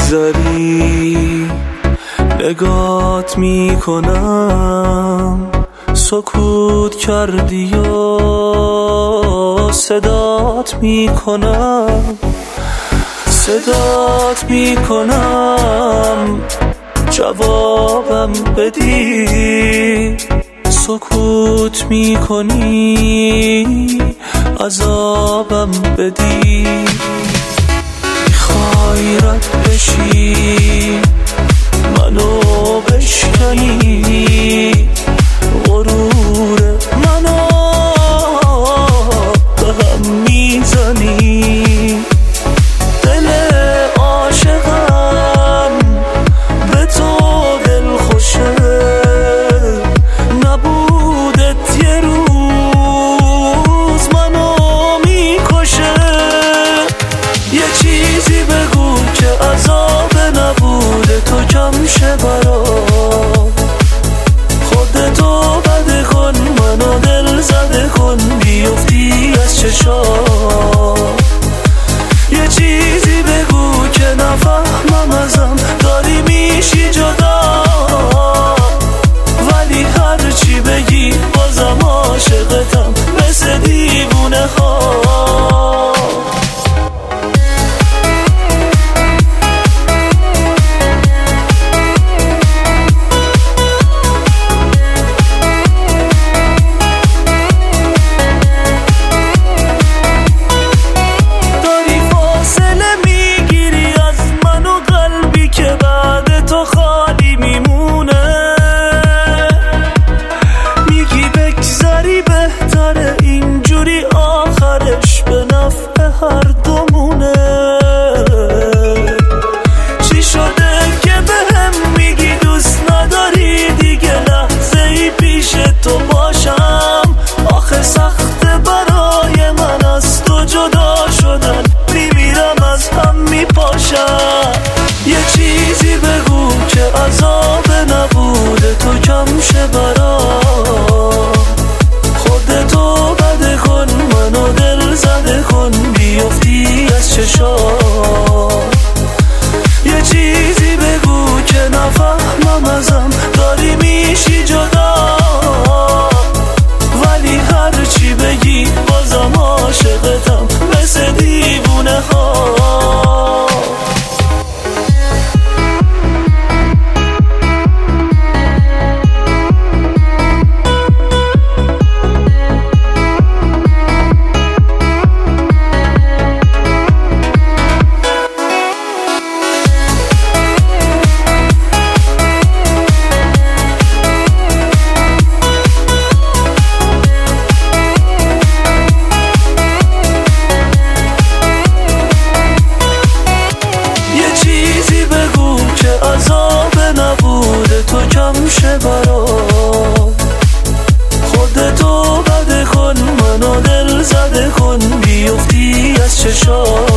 بگذری نگات میکنم، سکوت کردی و صدات میکنم، صدات میکنم جوابم بدی، سکوت میکنی عذابم بدی. میخوای رد بشی منو بشکنی، غرور منو به هم میزنی، دل عاشقم به تو دل خوشه، نبودت یه روز منو میکشه. یه چیزی بگو که عذاب نبوده تو کم شه برام، خودتو بده کن منو دل زده کن بیفتی از چشام. یه چیزی بگو که نفهمم ازم داری میشی جدا، ولی هرچی بگی بازم عاشقتم مثل دیوونه ها. اینجوری آخرش به نفع هر دومونه. چی شده که به هم میگی دوست نداری دیگه لحظه ای پیش تو باشم؟ آخه سخت برای من از تو جدا شدن، میمیرم از هم میپاشم. یه چیزی بگو که عذاب نبوده تو کم شه برام، خودتو بده کن منو دل زده کن بیفتی از چشام. یه چیزی بگو که نفهمم ازم داری میشی جدا، ولی هرچی بگی بازم عاشقتم مثل دیوونه ها. عذاب نبوده تو کم شه برام، خودتو بده کن منو دل زده کن بیفتی از چشام.